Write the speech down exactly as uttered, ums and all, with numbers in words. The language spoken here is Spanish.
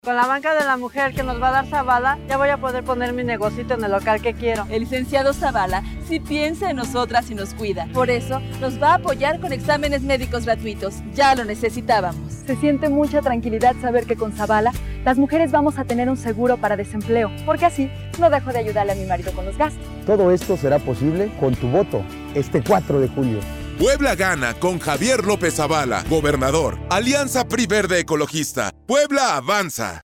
Con la banca de la mujer que nos va a dar Zavala, ya voy a poder poner mi negocito en el local que quiero. El licenciado Zavala sí piensa en nosotras y nos cuida. Por eso, nos va a apoyar con exámenes médicos gratuitos. Ya lo necesitábamos. Se siente mucha tranquilidad saber que con Zavala, las mujeres vamos a tener un seguro para desempleo, porque así no dejo de ayudarle a mi marido con los gastos. Todo esto será posible con tu voto, este cuatro de julio. Puebla gana con Javier López Zavala, gobernador. Alianza P R I Verde Ecologista. Puebla avanza.